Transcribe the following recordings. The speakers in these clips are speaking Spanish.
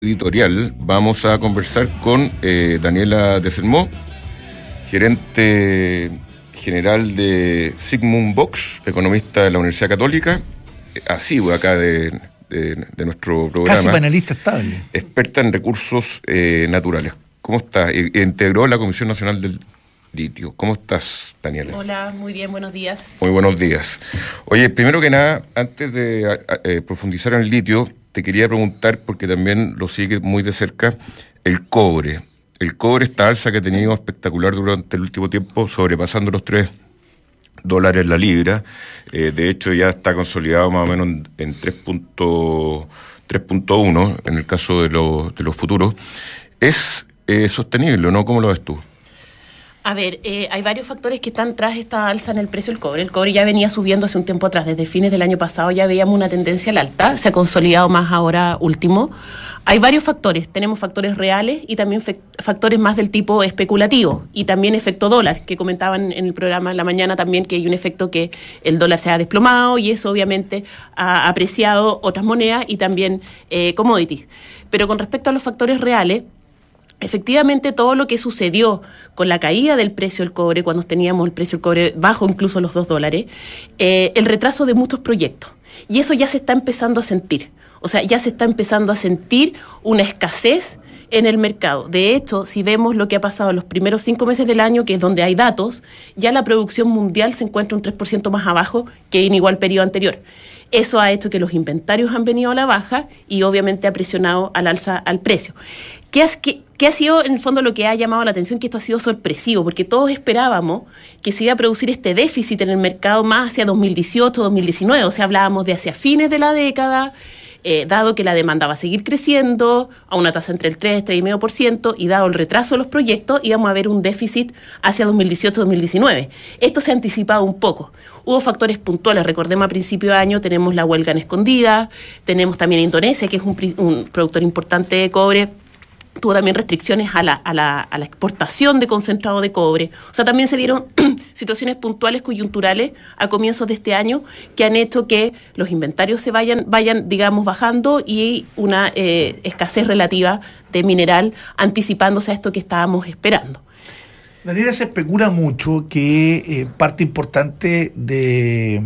editorial vamos a conversar con Daniela Desermó, gerente general de Sigmund Vox, economista de la Universidad Católica, asidua acá de nuestro programa. Casi panelista estable. Experta en recursos naturales. ¿Cómo estás? Integró la Comisión Nacional del Litio. ¿Cómo estás, Daniela? Hola, muy bien, buenos días. Muy buenos días. Oye, primero que nada, antes de profundizar en el litio, te quería preguntar, porque también lo sigue muy de cerca, el cobre. El cobre, esta alza que ha tenido espectacular durante el último tiempo, sobrepasando los $3 la libra. De hecho, ya está consolidado más o menos en 3.1 en el caso de los futuros. ¿Es sostenible, no? ¿Cómo lo ves tú? A ver, hay varios factores que están tras esta alza en el precio del cobre. El cobre ya venía subiendo hace un tiempo atrás, desde fines del año pasado ya veíamos una tendencia al alta, se ha consolidado más ahora último. Hay varios factores, tenemos factores reales y también factores más del tipo especulativo y también efecto dólar, que comentaban en el programa en la mañana también que hay un efecto que el dólar se ha desplomado y eso obviamente ha apreciado otras monedas y también commodities. Pero con respecto a los factores reales, efectivamente, todo lo que sucedió con la caída del precio del cobre, cuando teníamos el precio del cobre bajo incluso los $2, el retraso de muchos proyectos. Y eso ya se está empezando a sentir. O sea, ya se está empezando a sentir una escasez en el mercado. De hecho, si vemos lo que ha pasado en los primeros 5 meses del año, que es donde hay datos, ya la producción mundial se encuentra un 3% más abajo que en igual periodo anterior. Eso ha hecho que los inventarios han venido a la baja y obviamente ha presionado al alza al precio. ¿Qué ha sido en el fondo lo que ha llamado la atención? Que esto ha sido sorpresivo, porque todos esperábamos que se iba a producir este déficit en el mercado más hacia 2018, 2019, o sea, hablábamos de hacia fines de la década, dado que la demanda va a seguir creciendo a una tasa entre el 3 y 3,5%, y dado el retraso de los proyectos, íbamos a ver un déficit hacia 2018-2019. Esto se ha anticipado un poco. Hubo factores puntuales, recordemos a principio de año tenemos la huelga en Escondida, tenemos también Indonesia, que es un productor importante de cobre, tuvo también restricciones a la exportación de concentrado de cobre. O sea, también se dieron situaciones puntuales, coyunturales, a comienzos de este año, que han hecho que los inventarios se vayan, digamos, bajando y una escasez relativa de mineral, anticipándose a esto que estábamos esperando. Daniela, se especula mucho que parte importante del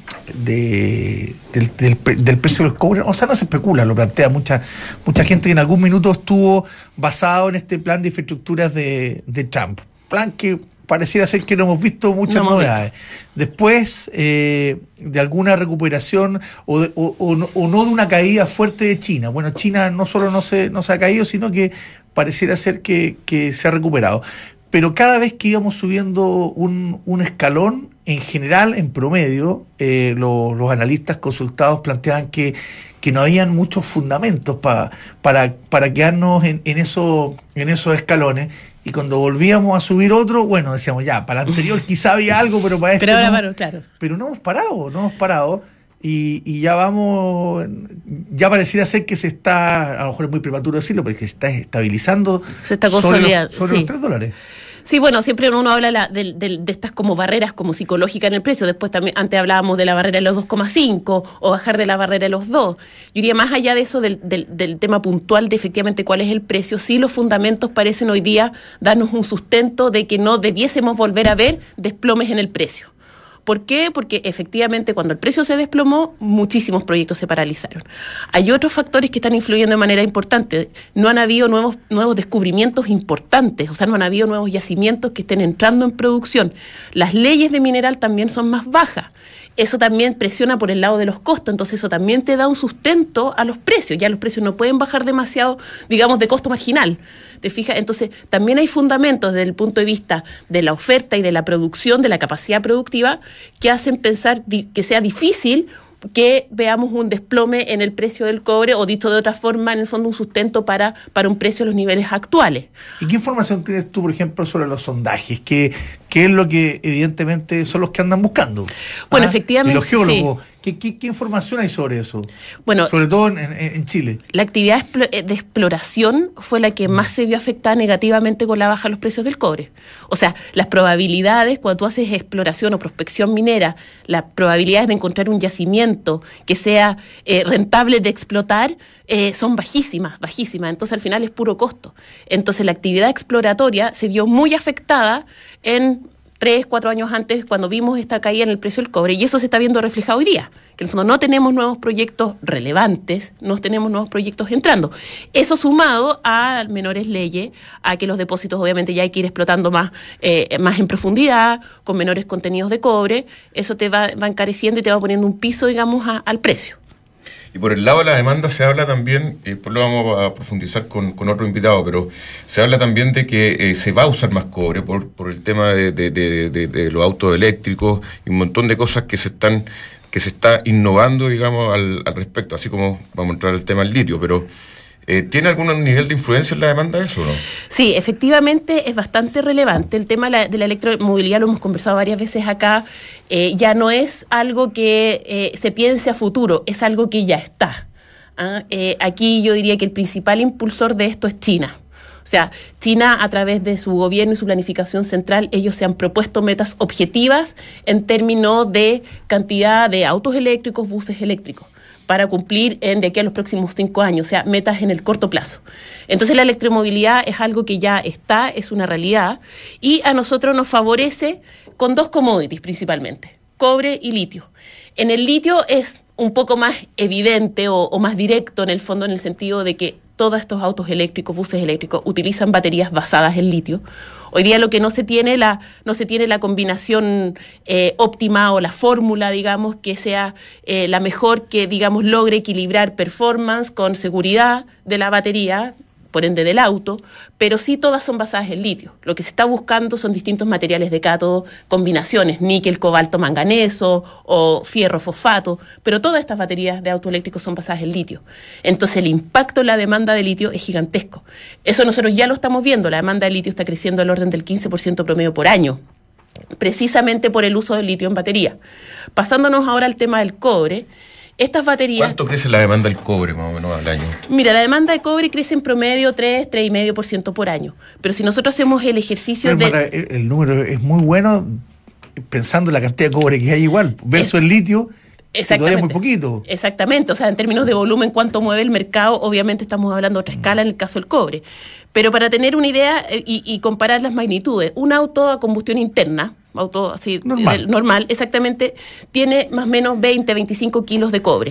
precio del cobre, o sea, no se especula, lo plantea mucha gente que en algún minuto estuvo basado en este plan de infraestructuras de Trump. Plan que pareciera ser que no hemos visto muchas novedades. Después de alguna recuperación o no de una caída fuerte de China. Bueno, China no solo no se ha caído, sino que pareciera ser que se ha recuperado. Pero cada vez que íbamos subiendo un escalón, en general, en promedio, los analistas consultados planteaban que no habían muchos fundamentos para quedarnos en esos escalones. Y cuando volvíamos a subir otro, bueno, decíamos ya, para el anterior quizá había algo, pero para este ahora no. Paro, claro. Pero no hemos parado. Y ya ya pareciera ser que se está, a lo mejor es muy prematuro decirlo, pero que se está estabilizando. Se está consolidando. Sobre los $3. Sí, bueno, siempre uno habla de estas como barreras como psicológicas en el precio. Después también, antes hablábamos de la barrera de los 2,5 o bajar de la barrera de los 2. Yo diría, más allá de eso, del tema puntual de efectivamente cuál es el precio, sí los fundamentos parecen hoy día darnos un sustento de que no debiésemos volver a ver desplomes en el precio. ¿Por qué? Porque efectivamente cuando el precio se desplomó, muchísimos proyectos se paralizaron. Hay otros factores que están influyendo de manera importante. No han habido nuevos descubrimientos importantes, o sea, no han habido nuevos yacimientos que estén entrando en producción. Las leyes de mineral también son más bajas. Eso también presiona por el lado de los costos, entonces eso también te da un sustento a los precios. Ya los precios no pueden bajar demasiado, digamos, de costo marginal. ¿Te fijas? Entonces también hay fundamentos desde el punto de vista de la oferta y de la producción, de la capacidad productiva, que hacen pensar que sea difícil que veamos un desplome en el precio del cobre, o dicho de otra forma, en el fondo un sustento para un precio a los niveles actuales. ¿Y qué información tienes tú, por ejemplo, sobre los sondajes? ¿Qué es lo que evidentemente son los que andan buscando? Bueno, efectivamente, y los geólogos, sí, ¿Qué información hay sobre eso? Bueno, sobre todo en Chile. La actividad de exploración fue la que más se vio afectada negativamente con la baja de los precios del cobre. O sea, las probabilidades, cuando tú haces exploración o prospección minera, las probabilidades de encontrar un yacimiento que sea rentable de explotar son bajísimas. Entonces, al final es puro costo. Entonces, la actividad exploratoria se vio muy afectada en 3, 4 años antes, cuando vimos esta caída en el precio del cobre, y eso se está viendo reflejado hoy día, que en el fondo no tenemos nuevos proyectos relevantes, no tenemos nuevos proyectos entrando. Eso sumado a menores leyes, a que los depósitos obviamente ya hay que ir explotando más en profundidad, con menores contenidos de cobre, eso te va encareciendo y te va poniendo un piso, digamos, al precio. Y por el lado de la demanda se habla también, pues lo vamos a profundizar con otro invitado, pero se habla también de que se va a usar más cobre por el tema de los autos eléctricos y un montón de cosas que se está innovando, digamos, al respecto, así como vamos a entrar al tema del litio, pero ¿tiene algún nivel de influencia en la demanda eso o no? Sí, efectivamente es bastante relevante. El tema de la electromovilidad lo hemos conversado varias veces acá. Ya no es algo que se piense a futuro, es algo que ya está. Aquí yo diría que el principal impulsor de esto es China. O sea, China, a través de su gobierno y su planificación central, ellos se han propuesto metas objetivas en términos de cantidad de autos eléctricos, buses eléctricos, para cumplir de aquí a los próximos 5 años, o sea, metas en el corto plazo. Entonces la electromovilidad es algo que ya está, es una realidad, y a nosotros nos favorece con 2 commodities principalmente, cobre y litio. En el litio es un poco más evidente o más directo en el fondo, en el sentido de que todos estos autos eléctricos, buses eléctricos, utilizan baterías basadas en litio. Hoy día lo que no se tiene la combinación óptima o la fórmula, digamos, que sea la mejor, que, digamos, logre equilibrar performance con seguridad de la batería, por ende del auto, pero sí todas son basadas en litio. Lo que se está buscando son distintos materiales de cátodo, combinaciones, níquel, cobalto, manganeso o fierro, fosfato, pero todas estas baterías de auto eléctricos son basadas en litio. Entonces el impacto en la demanda de litio es gigantesco. Eso nosotros ya lo estamos viendo, la demanda de litio está creciendo al orden del 15% promedio por año, precisamente por el uso del litio en batería. Pasándonos ahora al tema del cobre, estas baterías... ¿Cuánto crece la demanda del cobre más o menos al año? Mira, la demanda de cobre crece en promedio 3,5% por año. Pero si nosotros hacemos el ejercicio el número es muy bueno pensando en la cantidad de cobre que hay igual, versus el litio, que todavía es muy poquito. Exactamente, o sea, en términos de volumen, cuánto mueve el mercado, obviamente estamos hablando de otra escala en el caso del cobre. Pero para tener una idea y comparar las magnitudes, un auto a combustión interna, auto así normal, exactamente, tiene más o menos 20-25 kilos de cobre.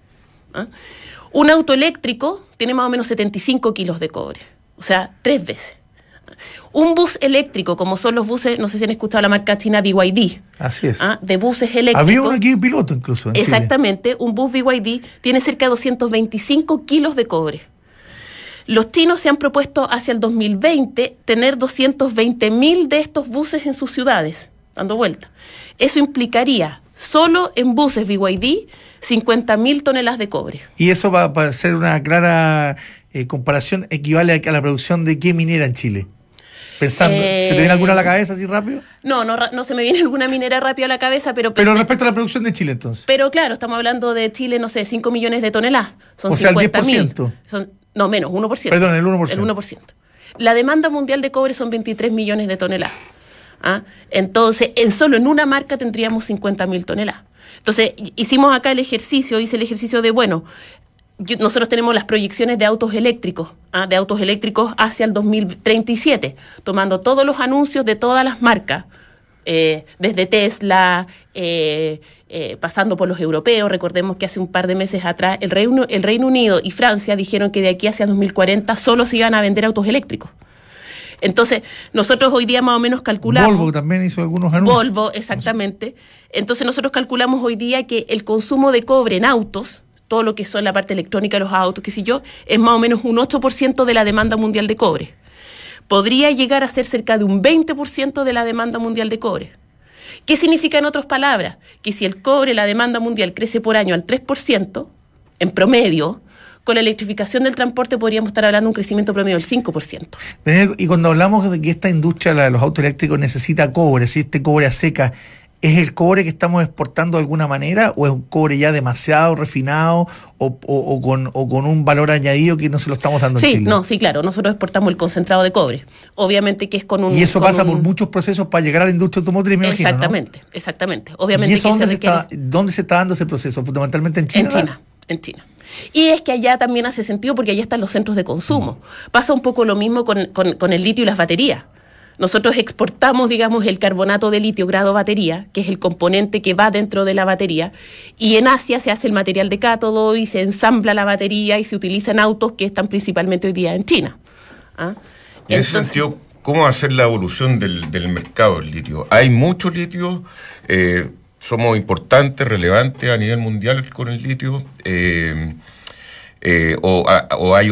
Un auto eléctrico tiene más o menos 75 kilos de cobre, o sea, 3 veces. Un bus eléctrico, como son los buses, no sé si han escuchado la marca china BYD. Así es. De buses eléctricos. Había uno aquí piloto incluso en exactamente, Chile. Un bus BYD tiene cerca de 225 kilos de cobre. Los chinos se han propuesto hacia el 2020 tener 220.000 de estos buses en sus ciudades, dando vuelta. Eso implicaría, solo en buses BYD, 50.000 toneladas de cobre. Y eso va a ser una clara comparación, equivale a la producción de qué minera en Chile. Pensando, ¿se te viene alguna a la cabeza así rápido? No se me viene alguna minera rápido a la cabeza, pero respecto a la producción de Chile, entonces. Pero claro, estamos hablando de Chile, no sé, 5 millones de toneladas. Son o sea, 50.000. No, menos, 1%. Perdón, el 1%. El 1%. La demanda mundial de cobre son 23 millones de toneladas. Entonces, solo en una marca tendríamos 50.000 toneladas. Entonces, hice el ejercicio de, nosotros tenemos las proyecciones de autos eléctricos hacia el 2037, tomando todos los anuncios de todas las marcas, desde Tesla, pasando por los europeos. Recordemos que hace un par de meses atrás el Reino Unido y Francia dijeron que de aquí hacia 2040 solo se iban a vender autos eléctricos. Entonces, nosotros hoy día más o menos calculamos... Volvo también hizo algunos anuncios. Volvo, exactamente. Entonces, nosotros calculamos hoy día que el consumo de cobre en autos, todo lo que son la parte electrónica de los autos, es más o menos un 8% de la demanda mundial de cobre. Podría llegar a ser cerca de un 20% de la demanda mundial de cobre. ¿Qué significa en otras palabras? Que si el cobre, la demanda mundial, crece por año al 3%, en promedio, con la electrificación del transporte podríamos estar hablando de un crecimiento promedio del 5%. Y cuando hablamos de que esta industria, la de los autos eléctricos, necesita cobre, si este cobre a seca, ¿Es el cobre que estamos exportando de alguna manera o es un cobre ya demasiado refinado o con un valor añadido que no se lo estamos dando en Chile? Sí, claro. Nosotros exportamos el concentrado de cobre. Obviamente que es con un... Y eso pasa por muchos procesos para llegar a la industria automotriz, me imagino, Exactamente, ¿no? Exactamente. Obviamente ¿Y eso que dónde se está dando ese proceso? ¿Fundamentalmente en China? En China. Y es que allá también hace sentido porque allá están los centros de consumo. Pasa un poco lo mismo con el litio y las baterías. Nosotros exportamos, digamos, el carbonato de litio grado batería, que es el componente que va dentro de la batería, y en Asia se hace el material de cátodo y se ensambla la batería y se utiliza en autos que están principalmente hoy día en China. Y en ese sentido, ¿cómo va a ser la evolución del mercado del litio? Hay mucho litio, somos importantes, relevantes a nivel mundial con el litio, o hay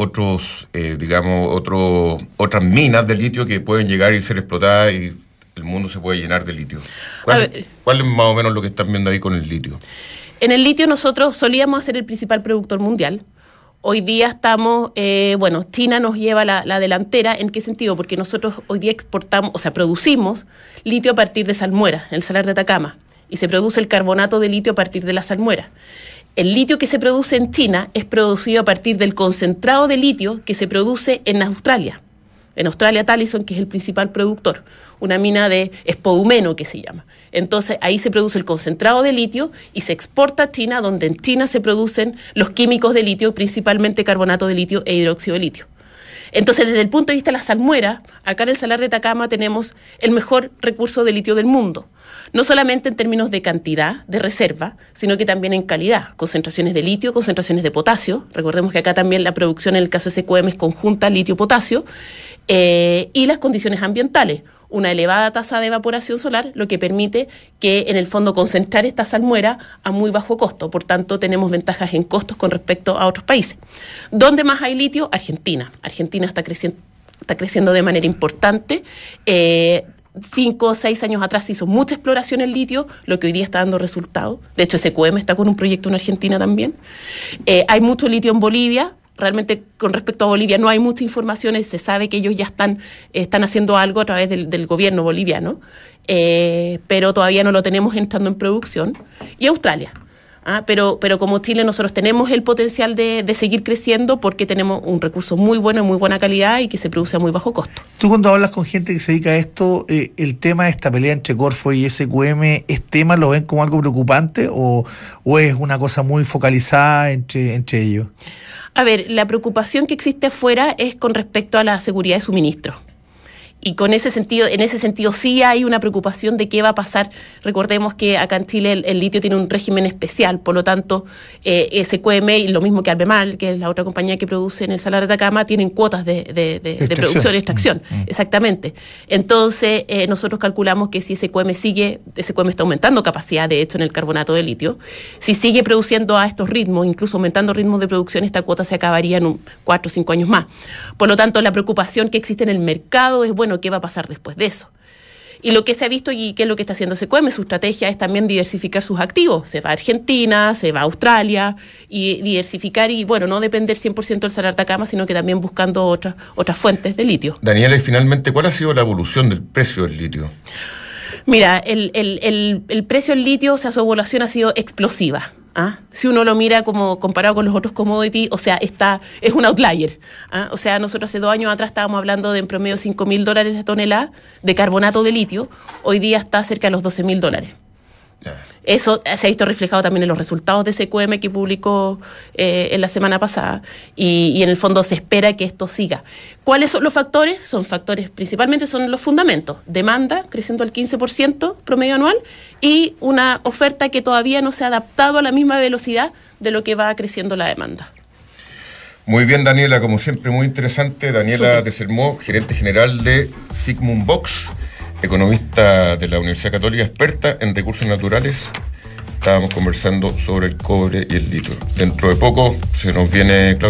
otras minas de litio que pueden llegar y ser explotadas y el mundo se puede llenar de litio. ¿Cuál es más o menos lo que están viendo ahí con el litio? En el litio nosotros solíamos ser el principal productor mundial. Hoy día estamos, China nos lleva la delantera. ¿En qué sentido? Porque nosotros hoy día producimos litio a partir de salmuera, en el Salar de Atacama, y se produce el carbonato de litio a partir de la salmuera. El litio que se produce en China es producido a partir del concentrado de litio que se produce en Australia. En Australia, Talison, que es el principal productor, una mina de espodumeno que se llama. Entonces, ahí se produce el concentrado de litio y se exporta a China, donde en China se producen los químicos de litio, principalmente carbonato de litio e hidróxido de litio. Entonces, desde el punto de vista de la salmuera, acá en el Salar de Atacama tenemos el mejor recurso de litio del mundo. No solamente en términos de cantidad, de reserva, sino que también en calidad. Concentraciones de litio, concentraciones de potasio. Recordemos que acá también la producción en el caso de SQM es conjunta litio-potasio. Y las condiciones ambientales. Una elevada tasa de evaporación solar, lo que permite que en el fondo concentrar esta salmuera a muy bajo costo. Por tanto, tenemos ventajas en costos con respecto a otros países. ¿Dónde más hay litio? Argentina. Argentina está creciendo de manera importante. 5 o 6 años atrás se hizo mucha exploración en litio, lo que hoy día está dando resultados. De hecho, SQM está con un proyecto en Argentina también. Hay mucho litio en Bolivia. Realmente, con respecto a Bolivia, no hay mucha información. Se sabe que ellos ya están haciendo algo a través del gobierno boliviano, pero todavía no lo tenemos entrando en producción. Y Australia. Pero como Chile nosotros tenemos el potencial de seguir creciendo porque tenemos un recurso muy bueno, muy buena calidad y que se produce a muy bajo costo. Tú cuando hablas con gente que se dedica a esto, el tema de esta pelea entre Corfo y SQM, ¿es tema, lo ven como algo preocupante o es una cosa muy focalizada entre ellos? A ver, la preocupación que existe afuera es con respecto a la seguridad de suministro. Y en ese sentido sí hay una preocupación de qué va a pasar. Recordemos que acá en Chile el litio tiene un régimen especial, por lo tanto SQM y lo mismo que Albemarle, que es la otra compañía que produce en el Salar de Atacama, tienen cuotas de producción y extracción. Exactamente. Entonces nosotros calculamos que si SQM está aumentando capacidad, de hecho, en el carbonato de litio. Si sigue produciendo a estos ritmos, incluso aumentando ritmos de producción, esta cuota se acabaría en 4 o 5 años más. Por lo tanto, la preocupación que existe en el mercado es, ¿qué va a pasar después de eso? Y lo que se ha visto y qué es lo que está haciendo SQM, su estrategia es también diversificar sus activos. Se va a Argentina, se va a Australia, y diversificar y, no depender 100% del Salar de Atacama, sino que también buscando otras fuentes de litio. Daniela, y finalmente, ¿cuál ha sido la evolución del precio del litio? Mira, el precio del litio, su evolución ha sido explosiva. Si uno lo mira como comparado con los otros commodities, es un outlier. O sea, nosotros hace 2 años atrás estábamos hablando de en promedio $5,000 la tonelada de carbonato de litio. Hoy día está cerca de los $12,000. Eso se ha visto reflejado también en los resultados de SQM que publicó en la semana pasada y en el fondo se espera que esto siga. ¿Cuáles son los factores? Principalmente son los fundamentos. Demanda creciendo al 15% promedio anual y una oferta que todavía no se ha adaptado a la misma velocidad de lo que va creciendo la demanda. Muy bien, Daniela, como siempre, muy interesante. Daniela Desermó, gerente general de Sigmund Box, economista de la Universidad Católica, experta en recursos naturales. Estábamos conversando sobre el cobre y el litio. Dentro de poco se nos viene Claudio